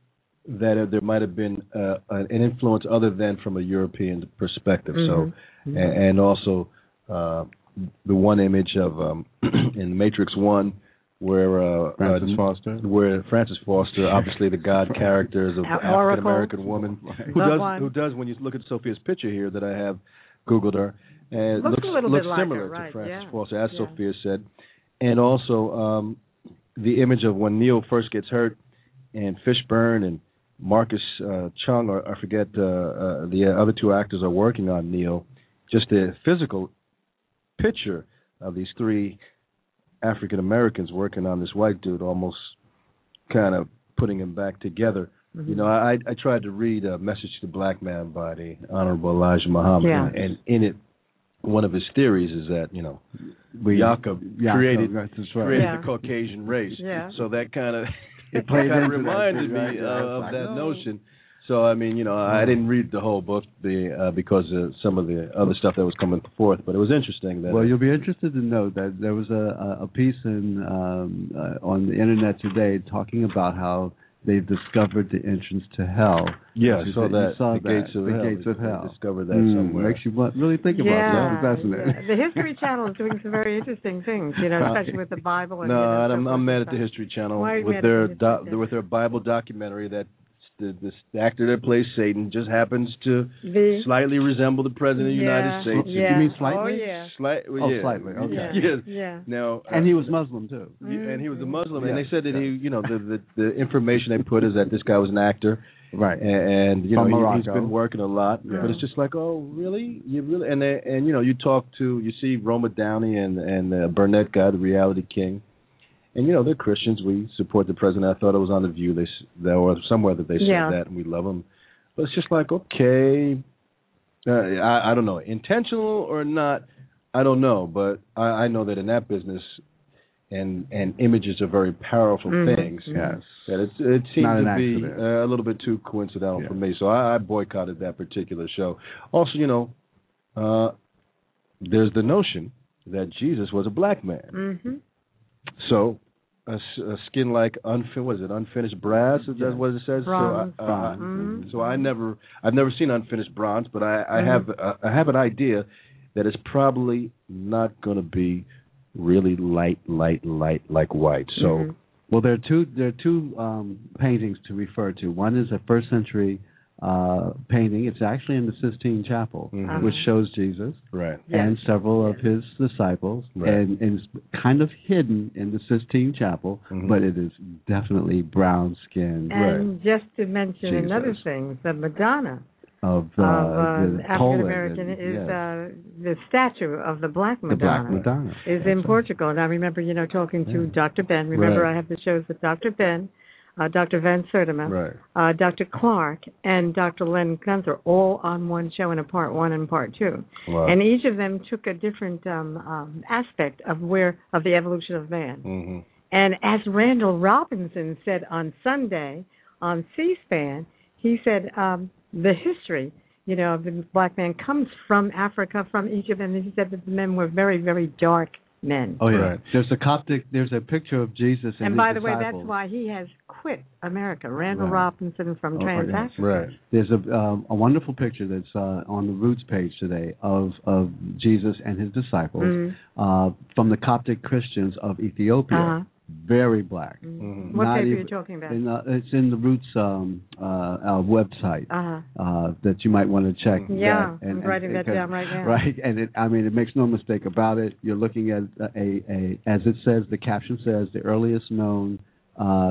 that uh, there might have been uh, an influence other than from a European perspective. Mhm. So, and, and also uh, the one image of um, in Matrix One. Where uh, Francis uh, Foster. where Francis Foster, obviously the God character, is an Our African Oracle. American woman Right. who Love does one. who does when you look at Sophia's picture here that I have Googled her, and Looks looks a little looks bit like similar her, right, to Francis yeah. Foster, as Yeah. Sophia said, and also um, the image of when Neil first gets hurt, and Fishburne and Marcus uh, Chung, or I forget uh, uh, the other two actors are working on Neil. Just the physical picture of these three African Americans working on this white dude, almost kind of putting him back together. Mhm. You know, I I tried to read a Message to the Black Man by the Honorable Elijah Muhammad, Yeah. and, and in it, one of his theories is that you know, We, Jacob Jacob, created right, that's right. created Yeah. the Caucasian race. Yeah. So that kind of It it played kind of into that, reminded right, me right. uh, of Like, that no. notion. So I mean, you know, I didn't read the whole book the, uh, because of some of the other stuff that was coming forth, but it was interesting that. Well, you'll be interested to know that there was a, a a piece in um, uh, on the internet today talking about how they've discovered the entrance to hell. yeah, You I saw you that saw the that, gates of the hell. gates of They hell. discovered that Mm, somewhere. Makes you want, really think about yeah, that. Fascinating. yeah. The History Channel is doing some very interesting things, you know, especially with the Bible. And, No, you know, and so I'm, forth I'm and mad at the stuff. History Channel Why are you with mad at their the History do, Channel? with their Bible documentary that the, this, the actor that plays Satan just happens to The, slightly resemble the President of the yeah, United States. Yeah. You mean slightly? Oh, yeah. Slight, well, Oh, yeah. slightly, okay. Yeah. Yes. Yeah. Now, And uh, he was Muslim too. Yeah, and he was a Muslim, Yeah. and they said that Yeah. he, you know, the, the the information they put is that this guy was an actor, Right. and, and you From know he, Morocco. he's been working a lot, Yeah. but it's just like, oh, really, you really, and they, and you know, you talk to, you see Roma Downey and and uh, Burnett guy, the Reality King, and you know they're Christians. We support the president. I thought it was on the View, they s- there or somewhere that they said Yeah. that, and we love him, but it's just like, okay, Uh, I, I don't know, intentional or not, I don't know, but I, I know that in that business, and and images are very powerful mm-hmm. things. Yes, that it it seemed to be accident. uh, a little bit too coincidental yeah. for me, so I, I boycotted that particular show. Also, you know, uh, there's the notion that Jesus was a black man, mm-hmm. so. A, a skin like unfin what is it unfinished brass? Is that what it says? Bronze. So, I, uh, mm-hmm. so I never, I've never seen unfinished bronze, but I, I mm-hmm. have, uh, I have an idea that it's probably not going to be really light, light, light like white. So, mm-hmm. well, there are two, there are two um, paintings to refer to. One is a first century uh, painting. It's actually in the Sistine Chapel, mm-hmm. which shows Jesus, right, and yes. several yes. of his disciples, right. and, and it's kind of hidden in the Sistine Chapel, mm-hmm. but it is definitely brown skinned. And right. just to mention Jesus. another thing, the Madonna of, uh, of uh, African and, American is yes. uh, the statue of the Black Madonna. The Black Madonna is That's in right. Portugal, and I remember, you know, talking to yeah. Doctor Ben. Remember, right. I have the shows with Doctor Ben, uh, Doctor Van Sertima, right. uh, Doctor Clark, and Doctor Len Gunther, all on one show in a part one and part two. Wow. And each of them took a different um, um, aspect of where of the evolution of man. Mm-hmm. And as Randall Robinson said on Sunday on C-SPAN, he said um, the history, you know, of the black man comes from Africa, from Egypt, and he said that the men were very, very dark men. Oh yeah, right. there's a Coptic. There's a picture of Jesus and, and his by the disciples. way, that's why he has quit America. Randall Right. Robinson from Oh, Transaction. Right. There's a um, a wonderful picture that's uh, on the Roots page today of of Jesus and his disciples Mm-hmm. uh, from the Coptic Christians of Ethiopia. Uh-huh. Very black. Mm-hmm. What Not paper even, are you talking about? In, uh, it's in the Roots um, uh, uh, website Uh-huh. uh, that you might want to check. Yeah, that. And, I'm writing and, that down right now. Right, and it, I mean, it makes no mistake about it. You're looking at a, a as it says, the caption says, the earliest known uh,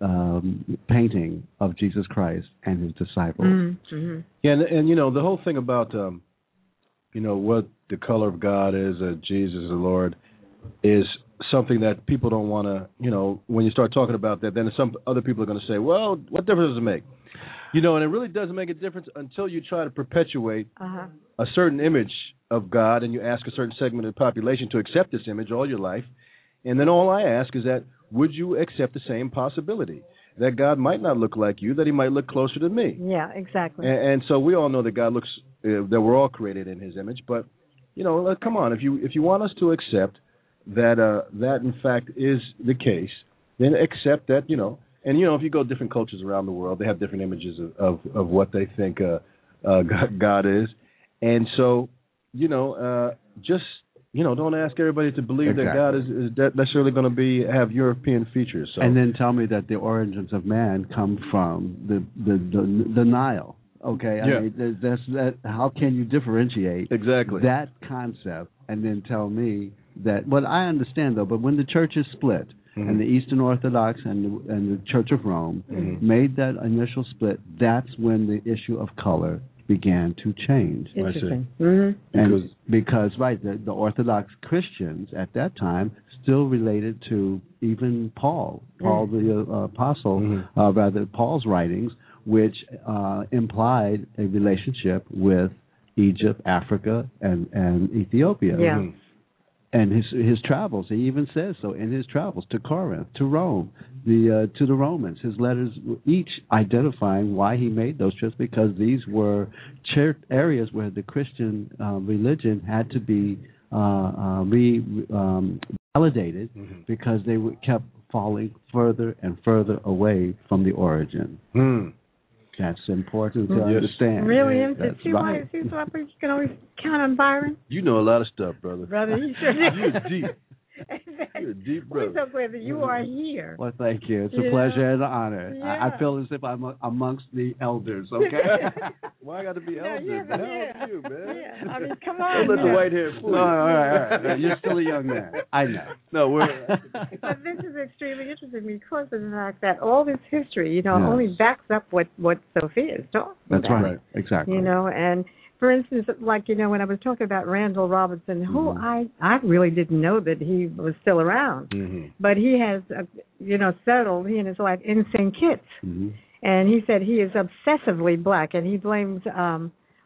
um, painting of Jesus Christ and his disciples. Mm-hmm. Yeah, and, and you know the whole thing about um, you know what the color of God is, uh, Jesus the Lord, is something that people don't want to, you know, when you start talking about that, then some other people are going to say, well, what difference does it make? You know, and it really doesn't make a difference until you try to perpetuate Uh-huh. a certain image of God and you ask a certain segment of the population to accept this image all your life. And then all I ask is that, would you accept the same possibility? That God might not look like you, that he might look closer to me. Yeah, exactly. And, and so we all know that God looks, uh, that we're all created in his image. But, you know, uh, come on, if you if you want us to accept that uh, that in fact is the case, then accept that, you know, and you know, if you go different cultures around the world, they have different images of, of, of what they think uh, uh, God is. And so, you know, uh, just, you know, don't ask everybody to believe Exactly. that God is, is that necessarily going to be have European features. So. And then tell me that the origins of man come from the the, the, the Nile. Okay, I yeah. mean, that's that. How can you differentiate exactly that concept and then tell me that? Well, I understand though, but when the church is split mm-hmm. and the Eastern Orthodox and the, and the Church of Rome mm-hmm. made that initial split, that's when the issue of color began to change. Interesting. Mm-hmm. And because, right, the, the Orthodox Christians at that time still related to even Paul, Paul mm-hmm. the uh, apostle, mm-hmm. uh, rather Paul's writings, which uh, implied a relationship with Egypt, Africa, and, and Ethiopia. Yeah. Mm-hmm. And his his travels, he even says so in his travels to Corinth, to Rome, the uh, to the Romans. His letters each identifying why he made those trips, because these were church areas where the Christian uh, religion had to be uh, uh, re um, validated mm-hmm. because they were, kept falling further and further away from the origin. Mm. That's important to yes. understand. Really, yeah, interesting. that's See right. why? See why you can always count on Byron. You know a lot of stuff, brother. Brother, you sure You're deep. You're a deep brother. We're so glad that you are here. Well, thank you. It's yeah. a pleasure and an honor. Yeah. I, I feel as if I'm a, amongst the elders, okay? Why I got to be elders? No, yeah, man? yeah. How old are you, man? Yeah. I mean, come on. Don't let now. the white hair fool you. No, all right, all right. You're still a young man. I know. No, we're... But this is extremely interesting because of the fact that all this history, you know, Yes. only backs up what, what Sophia is talking That's about. right. Exactly. You know, and for instance, like, you know, when I was talking about Randall Robinson, who Mm-hmm. I, I really didn't know that he was still around. Mm-hmm. But he has, uh, you know, settled, he and his wife, in Saint Kitts. Mm-hmm. And he said he is obsessively black, and he blames um,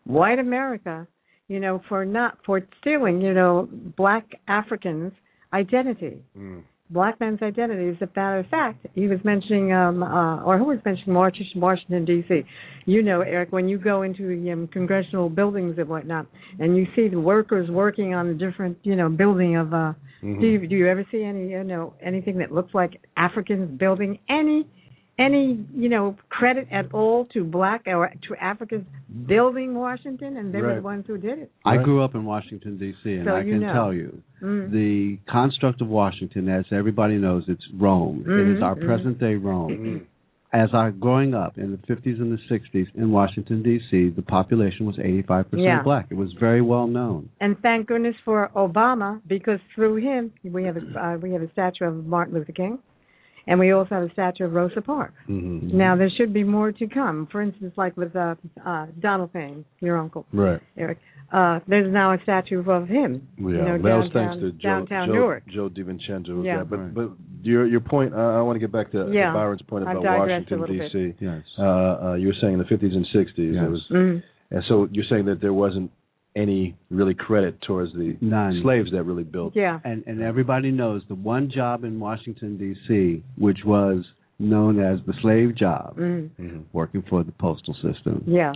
white America, you know, for not for stealing, you know, black Africans' identity. Mm. Black man's identity. As a matter of fact, he was mentioning, um, uh, or who was mentioning Washington, D C You know, Eric, when you go into the um, congressional buildings and whatnot, and you see the workers working on the different, you know, building of, uh, mm-hmm. do you do you ever see any, you know, anything that looks like Africans building any, any, you know, credit at all to black or to Africans building Washington, and they right. were the ones who did it. I grew up in Washington, D C, and so I can know. tell you, mm. the construct of Washington, as everybody knows, it's Rome. Mm-hmm. It is our mm-hmm. present-day Rome. Mm-hmm. As I growing up in the fifties and the sixties in Washington, D C, the population was eighty-five percent yeah. black. It was very well known. And thank goodness for Obama, because through him, we have a, uh, we have a statue of Martin Luther King. And we also have a statue of Rosa Parks. Mm-hmm. Now, there should be more to come. For instance, like with uh, uh, Donald Payne, your uncle, right. Eric, uh, there's now a statue of him. Yeah, you know, that downtown, was thanks to Joe, downtown Joe, Newark. Joe DiVincenzo. Yeah. But, right. but your your point, uh, I want to get back to, yeah. to Byron's point about Washington, D C. Yes. Uh, uh, you were saying in the fifties and sixties. Yes. It was, mm-hmm. and so you're saying that there wasn't any really credit towards the None. slaves that really built. Yeah. And and everybody knows the one job in Washington, D C, which was known as the slave job, mm-hmm. working for the postal system. Yeah.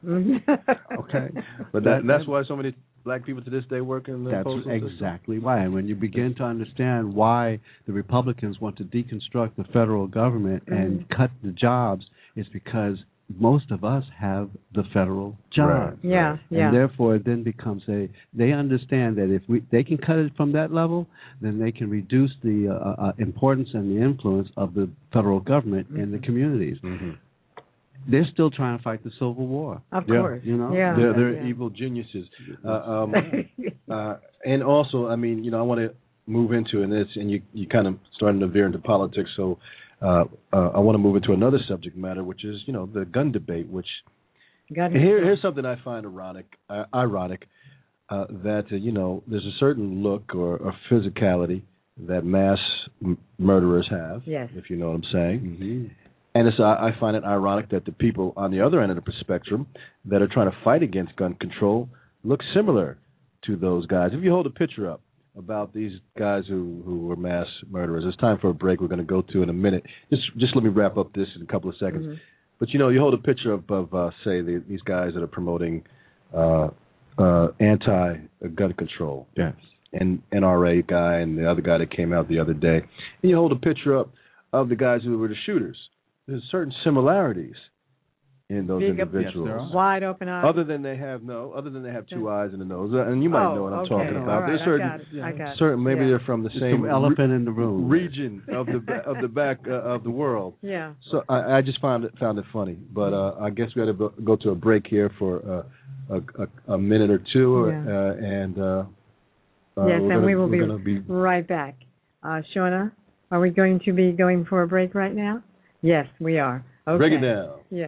Okay. But that, that's why so many black people to this day work in the That's postal exactly system? Exactly why. And when you begin to understand why the Republicans want to deconstruct the federal government mm-hmm. and cut the jobs, it's because most of us have the federal job. Right. Yeah, right. yeah. And therefore it then becomes a, they understand that if we they can cut it from that level, then they can reduce the uh, uh, importance and the influence of the federal government mm-hmm. in the communities. Mm-hmm. They're still trying to fight the Civil War. Of yeah. course. You know? Yeah. They're, they're yeah. evil geniuses. Uh, um, uh, and also, I mean, you know, I want to move into, and this, and you, you kind of starting to veer into politics, so Uh, uh, I want to move into another subject matter, which is, you know, the gun debate. Which gun here, here's something I find ironic. Uh, ironic uh, that uh, you know, there's a certain look or, or physicality that mass m- murderers have. Yes. If you know what I'm saying. Mm-hmm. And it's, I, I find it ironic that the people on the other end of the spectrum that are trying to fight against gun control look similar to those guys. If you hold a picture up about these guys who, who were mass murderers. It's time for a break we're going to go to in a minute. Just just let me wrap up this in a couple of seconds. Mm-hmm. But, you know, you hold a picture of, of uh, say, the, these guys that are promoting uh, uh, anti-gun control. Yes. And N R A guy and the other guy that came out the other day. And you hold a picture up of the guys who were the shooters. There's certain similarities in those Big individuals. Yes, wide open eyes. Other than they have no, other than they have two eyes in the nose, and you might oh, know what I'm okay. talking about. Right. There's certain, I got it. I got it. certain maybe yeah. they're from the same Some elephant re- in the room region of the of the back uh, of the world. Yeah. So I, I just found it found it funny, but uh, I guess we got to go to a break here for uh, a, a, a minute or two, yeah. uh, and uh, uh, yes, and gonna, we will be, be right back. Uh, Shauna, are we going to be going for a break right now? Yes, we are. Okay. Break it down. Yeah.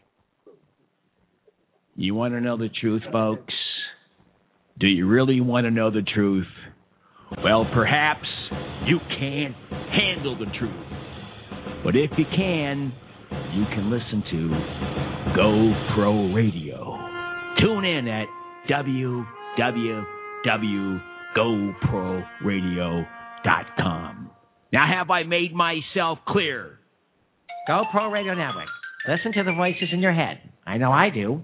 You want to know the truth, folks? Do you really want to know the truth? Well, perhaps you can't handle the truth. But if you can, you can listen to Go Pro Radio. Tune in at w w w dot go pro radio dot com. Now, have I made myself clear? Go Pro Radio Network. Listen to the voices in your head. I know I do.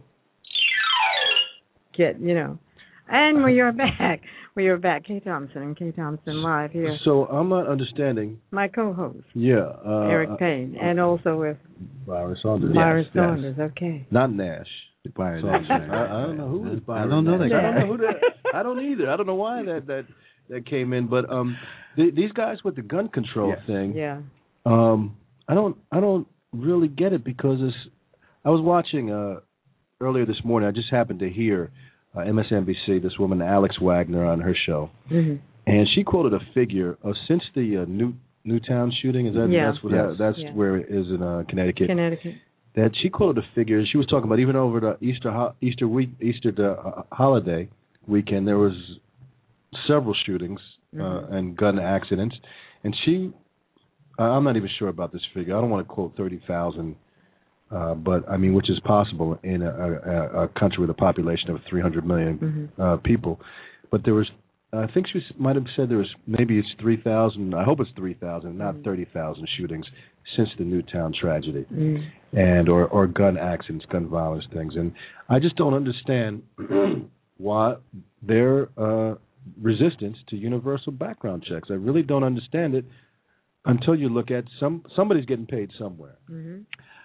Get, you know. And we are back. We are back. Kay Thompson and Kay Thompson live here. So I'm not understanding. My co-host. Yeah. Uh, Eric Payne. Uh, and also with Byron Saunders. Byron yes, Saunders, yes. okay. Not Nash. Byron Saunders. Nash. I, I don't know who is Byron I don't know Nash. that I don't know who that. I don't either. I don't know why that that, that came in. But um, the, these guys with the gun control yes. thing. Yeah. Um, I don't. I don't really get it because it's. I was watching uh earlier this morning. I just happened to hear. Uh, M S N B C, this woman, Alex Wagner, on her show. Mm-hmm. And she quoted a figure of since the uh, New Newtown shooting, is that yeah. that's, what yes. that, that's yeah. where it is in uh, Connecticut. Connecticut. That she quoted a figure, she was talking about even over the Easter ho- Easter week, Easter uh, holiday weekend, there was several shootings uh, mm-hmm. and gun accidents. And she, uh, I'm not even sure about this figure. I don't want to quote thirty thousand uh, but I mean, which is possible in a, a, a country with a population of three hundred million mm-hmm. uh, people. But there was, I think she might have said there was maybe it's three thousand. I hope it's three thousand, not mm-hmm. thirty thousand shootings since the Newtown tragedy, mm-hmm. and or, or gun accidents, gun violence things. And I just don't understand why their uh, resistance to universal background checks. I really don't understand it until you look at some somebody's getting paid somewhere. Mm-hmm.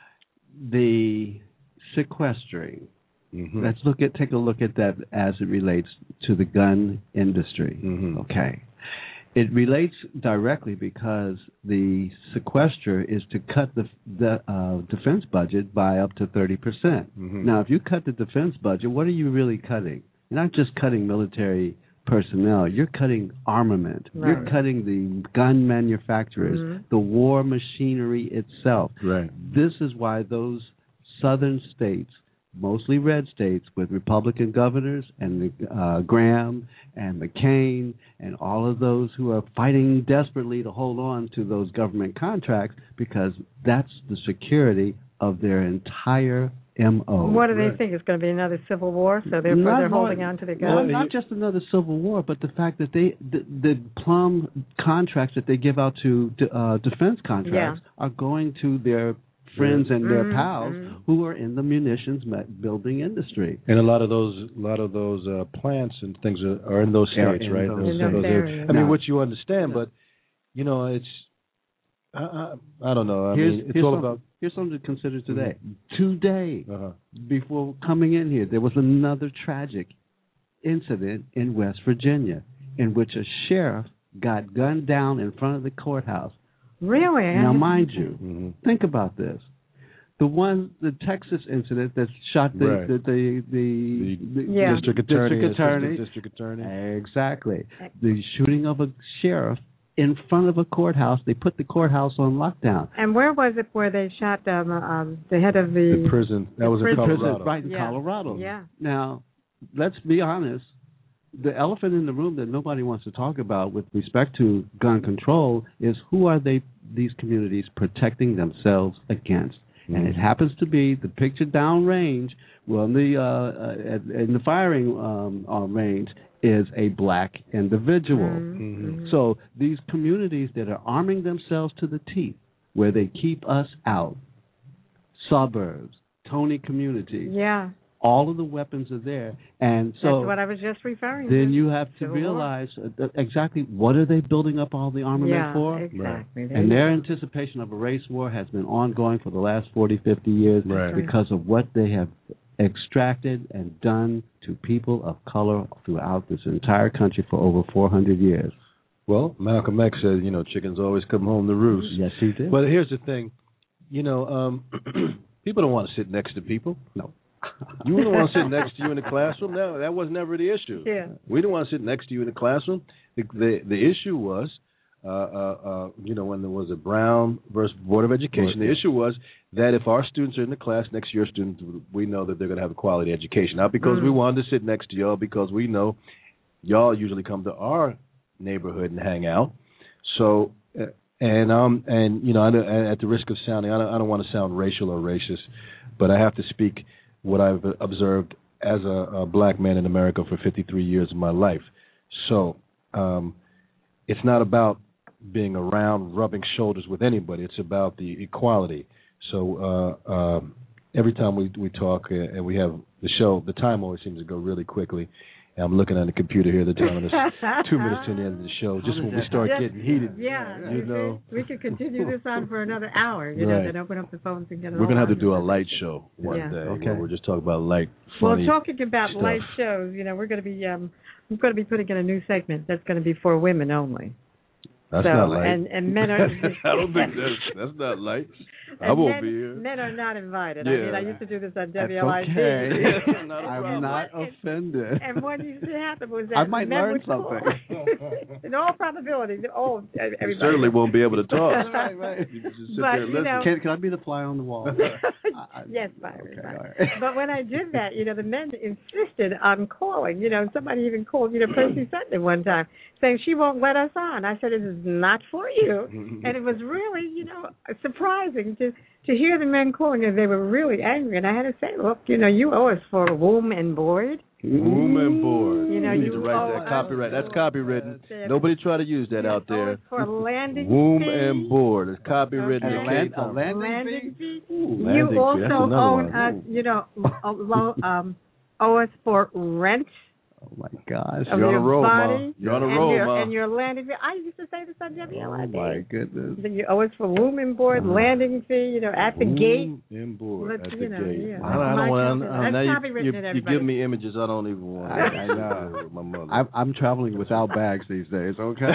The sequestering. Mm-hmm. Let's look at take a look at that as it relates to the gun industry. Mm-hmm. Okay. It relates directly because the sequester is to cut the the uh, defense budget by up to thirty percent. Mm-hmm. Now, if you cut the defense budget, what are you really cutting? You're not just cutting military personnel. You're cutting armament. Right. You're cutting the gun manufacturers, mm-hmm. the war machinery itself. Right. This is why those southern states, mostly red states with Republican governors and uh, Graham and McCain and all of those who are fighting desperately to hold on to those government contracts, because that's the security of their entire M O. What do they right. think? It's going to be another civil war, so therefore not they're holding on to their guns? Well, not just another civil war, but the fact that they the, the plum contracts that they give out to uh, defense contracts yeah. are going to their friends and their mm-hmm. pals mm-hmm. who are in the munitions building industry. And a lot of those, a lot of those uh, plants and things are, are in those states, in right? Those, in those, those areas. I mean, no. which you understand, no. but you know, it's I, I, I don't know. I here's, mean, it's here's all some, about. Here's something to consider today. Mm-hmm. Today, uh-huh. before coming in here, there was another tragic incident in West Virginia in which a sheriff got gunned down in front of the courthouse. Really? Now, mind you, mm-hmm. think about this. The one, the Texas incident that shot the right. the the, the, the yeah. district attorney, district attorney, district attorney, exactly. The shooting of a sheriff in front of a courthouse. They put the courthouse on lockdown. And where was it where they shot um, um, the head of the, the prison? That the was prison. in Colorado, prison, right in yeah. Colorado. Yeah. Now, let's be honest. The elephant in the room that nobody wants to talk about with respect to gun control is who are they? These communities protecting themselves against. And it happens to be the picture down range, well, in the, uh, at, in the firing um, uh, range is a black individual. Mm-hmm. So these communities that are arming themselves to the teeth, where they keep us out, suburbs, Tony communities, yeah, all of the weapons are there. And so that's what I was just referring then to. Then you have to realize uh, exactly what are they building up all the armament yeah, for? Exactly. Right. And their anticipation of a race war has been ongoing for the last forty, fifty years right. because of what they have extracted and done to people of color throughout this entire country for over four hundred years. Well, Malcolm X said, you know, chickens always come home to roost. Yes, he did. But here's the thing. You know, um, people don't want to sit next to people. No. You wouldn't want to sit next to you in the classroom. No, that was never the issue. Yeah. We didn't want to sit next to you in the classroom. The the, the issue was, uh, uh, uh, you know, when there was a Brown versus Board of Education, the issue was that if our students are in the class next to your students, we know that they're going to have a quality education. Not because mm. we wanted to sit next to y'all, because we know y'all usually come to our neighborhood and hang out. So, uh, and um, and you know, I, at the risk of sounding, I don't, I don't want to sound racial or racist, but I have to speak what I've observed as a, a black man in America for fifty-three years of my life. So um, it's not about being around, rubbing shoulders with anybody. It's about the equality. So uh, uh, every time we, we talk uh, and we have the show, the time always seems to go really quickly. And I'm looking on the computer here. The time is two minutes to the end of the show. Just when we start just, getting heated, yeah, you know. We could continue this on for another hour, you right. know, then open up the phones and get it We're going to have to do a on. light show one yeah. day. Okay. Where we're just talking about light, funny Well, talking about stuff. light shows, you know, we're going to be, um, we're going to be putting in a new segment that's going to be for women only. That's so, not light. And, and men are. I don't think that's, that's not light. I and won't men, be here. Men are not invited. Yeah. I mean, I used to do this on W L I C. Okay. not I'm not offended. And what used to happen was that I might men learn would something. In all probability, oh, everybody. You certainly won't be able to talk. right, right. You just sit but, there and you listen. know, Can, can I be the fly on the wall? I, yes, Byron. Okay, Byron. right. But when I did that, you know, the men insisted on calling. You know, somebody even called, you know, Percy Sutton one time. saying she won't let us on. I said, it is not for you. And it was really, you know, surprising to to hear the men calling and they were really angry. And I had to say, look, you know, you owe us for room and board. Room and board. You know, you need you to write that owe copyright. us- That's copywritten. Yeah. Nobody try to use that You out owe there. us for a landing Room fee. and board. It's copywritten. Okay. to A land- Kate a Thompson. landing landing fee. Ooh, You landing fee. That's also another own one. us, you know, a lo- um, owe us for rent. Oh my gosh. Of You're on your a roll, Ma. body You're on a and roll, your, Ma. And your landing fee. I used to say this on W L I D. Oh my goodness. That you owe us for room and board, Uh-huh. landing fee, you know, at the Room gate. and board Let's, at the you know, gate. yeah. I don't, I don't want. That's I don't, now you, copywritten you, it, you everybody. give me images I don't even want. I, I know. With my mother. I'm, I'm traveling without bags these days. Okay.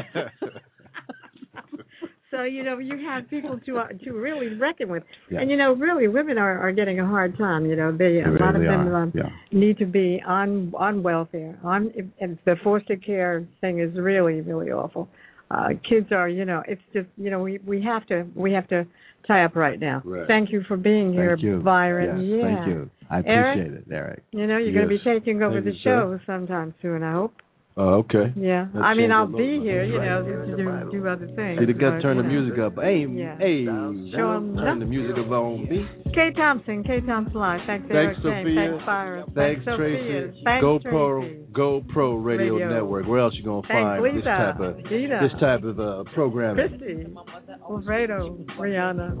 So, you know, you have people to uh, to really reckon with. Yeah. And, you know, really women are, are getting a hard time. You know, they a They lot of really them are. um, Yeah. need to be on on welfare. On and the foster care thing is really, really awful. Uh, kids are, you know, it's just, you know, we, we have to we have to tie up right now. Right. Thank you for being here, Thank you. Byron. Yes, yeah. Thank you. I Eric? appreciate it, Eric. You know, you're Yes. going to be taking over Thank the you, sir. show sometime soon, I hope. Oh, okay. Yeah. Let's I mean, change I'll the be logo. here, you Right. know, to do, do other things. See, they got to but, turn the you know. music up. Hey, Yeah. hey, Show 'em turn up. the music up on beat. Kay Thompson, Kay Thompson Live. Thanks, Thanks, Eric. James. Sophia. Thanks, Byron. Thanks, Sophia. Tracy. Thanks, GoPro, Tracy. GoPro Radio, Radio. Network. Where else you gonna Thanks, find Lisa. this type of Gina. this type of uh, programming? Christy. Alfredo. Rihanna.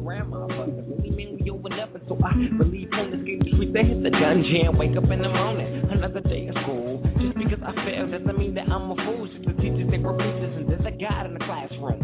So I believe on the street they hit the dungeon, wake up in the morning, another day of school. Just because I failed doesn't mean that I'm a fool. Just the teachers, they were preachers, and there's a God in the classroom.